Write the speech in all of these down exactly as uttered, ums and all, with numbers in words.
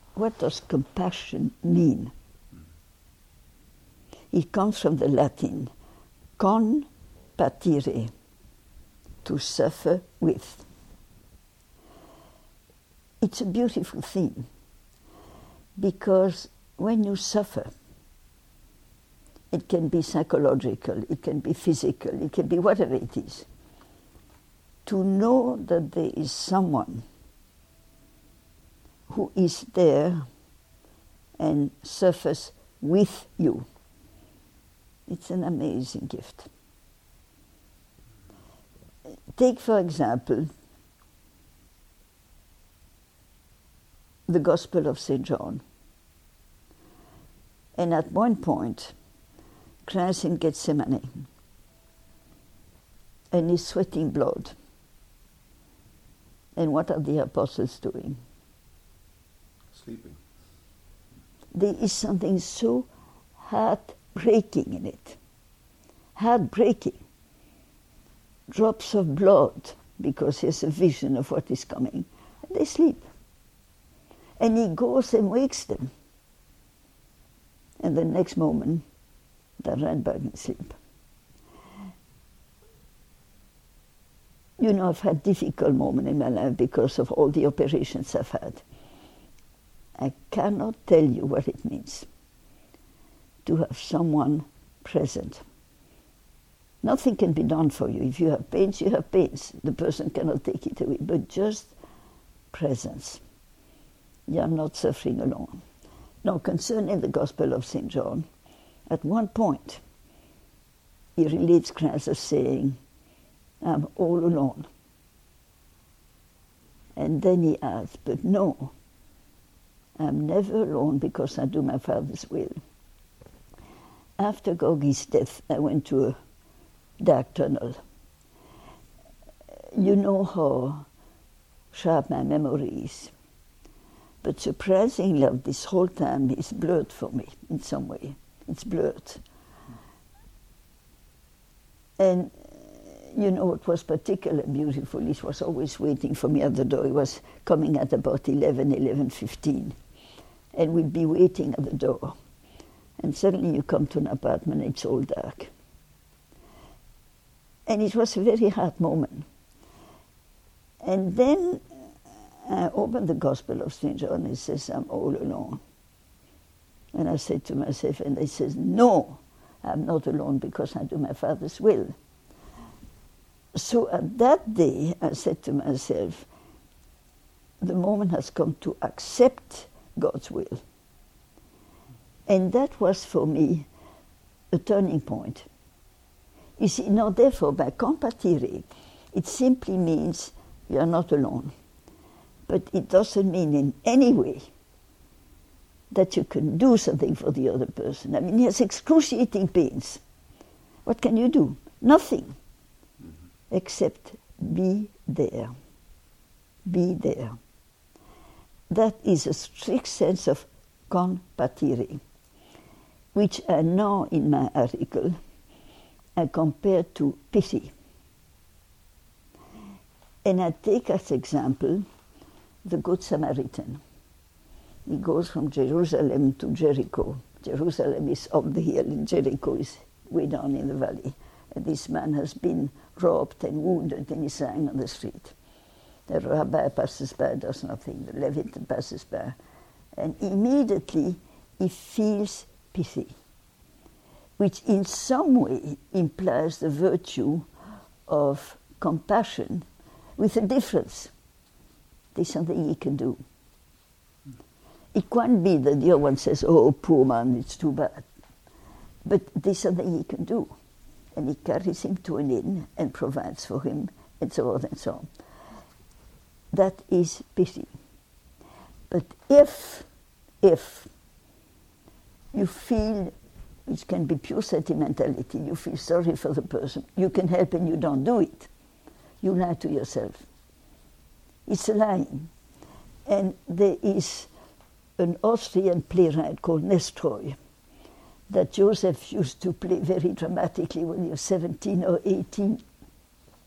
what does compassion mean? It comes from the Latin con patire, to suffer with. It's a beautiful thing, because when you suffer, it can be psychological, it can be physical, it can be whatever it is. To know that there is someone who is there and suffers with you, it's an amazing gift. Take, for example, the Gospel of Saint John. And at one point, Christ in Gethsemane, and he's sweating blood. And what are the apostles doing? Sleeping. There is something so heartbreaking in it. Heartbreaking. Drops of blood, because there's a vision of what is coming. And they sleep. And he goes and wakes them. And the next moment, they ran back and sleep. You know, I've had difficult moments in my life because of all the operations I've had. I cannot tell you what it means to have someone present. Nothing can be done for you. If you have pains, you have pains. The person cannot take it away. But just presence. You are not suffering alone. Now, concerning the Gospel of Saint John, at one point, he relates Christ as saying, I'm all alone. And then he adds, but no, I'm never alone because I do my Father's will. After Gorky's death, I went to a dark tunnel. You know how sharp my memory is. But surprisingly, this whole time is blurred for me in some way. It's blurred. And you know what was particularly beautiful? He was always waiting for me at the door. He was coming at about eleven, eleven fifteen. And we'd be waiting at the door. And suddenly you come to an apartment, it's all dark. And it was a very hard moment. And then I opened the Gospel of Saint John, and it says, I'm all alone. And I said to myself, and he says, no, I'm not alone because I do my Father's will. So at that day, I said to myself, the moment has come to accept God's will. And that was for me a turning point. You see, now therefore, by compatire, it simply means you are not alone. But it doesn't mean in any way that you can do something for the other person. I mean, he has excruciating pains. What can you do? Nothing. Mm-hmm. Except be there. Be there. That is a strict sense of compatire, which I know in my article I compare to pity. And I take as example the Good Samaritan. He goes from Jerusalem to Jericho. Jerusalem is up the hill and Jericho is way down in the valley. And this man has been robbed and wounded and he's lying on the street. The rabbi passes by, does nothing. The Levite passes by. And immediately he feels pity, which in some way implies the virtue of compassion with a difference. There's something he can do. It can't be that the other one says, oh, poor man, it's too bad. But there's something he can do. And he carries him to an inn and provides for him, and so on and so on. That is pity. But if, if you feel, which can be pure sentimentality, you feel sorry for the person, you can help and you don't do it, you lie to yourself. It's a lying. And there is an Austrian playwright called Nestroy that Joseph used to play very dramatically when he was seventeen or eighteen.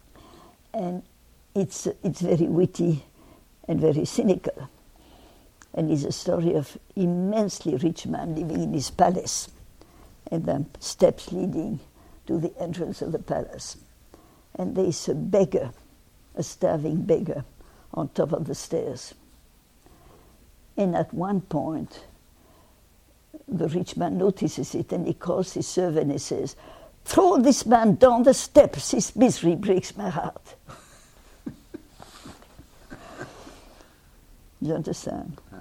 And it's, it's very witty and very cynical. And it's a story of immensely rich man living in his palace, and then steps leading to the entrance of the palace. And there is a beggar, a starving beggar, on top of the stairs. And at one point, the rich man notices it, and he calls his servant and he says, "Throw this man down the steps, his misery breaks my heart." You understand? Yeah.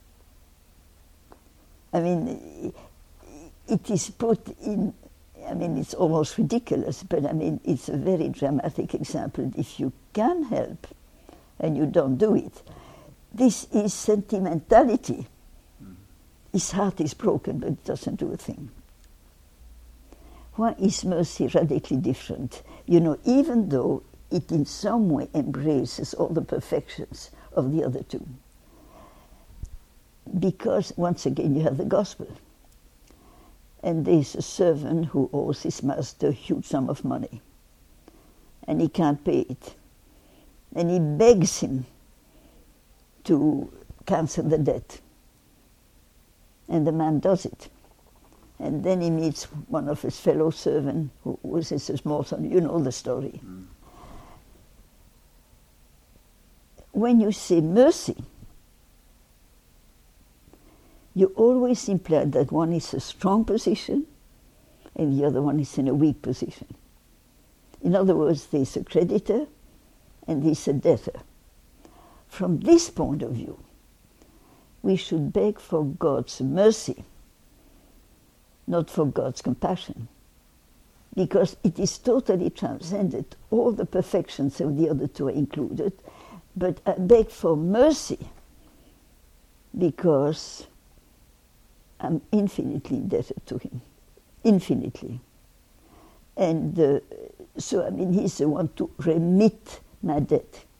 I mean, it is put in, I mean, it's almost ridiculous, but I mean, it's a very dramatic example. If you can help and you don't do it, this is sentimentality. Mm. His heart is broken, but it doesn't do a thing. Why is mercy radically different? You know, even though it in some way embraces all the perfections of the other two. Because, once again, you have the gospel. And there's a servant who owes his master a huge sum of money. And he can't pay it. And he begs him to cancel the debt. And the man does it. And then he meets one of his fellow servants who was his small son. You know the story. Mm. When you say mercy, you always imply that one is a strong position and the other one is in a weak position. In other words, there's a creditor and there's a debtor. From this point of view, we should beg for God's mercy, not for God's compassion, because it is totally transcended. All the perfections of the other two are included, but I beg for mercy because I'm infinitely indebted to him, infinitely. And uh, so, I mean, he's the one to remit my debt.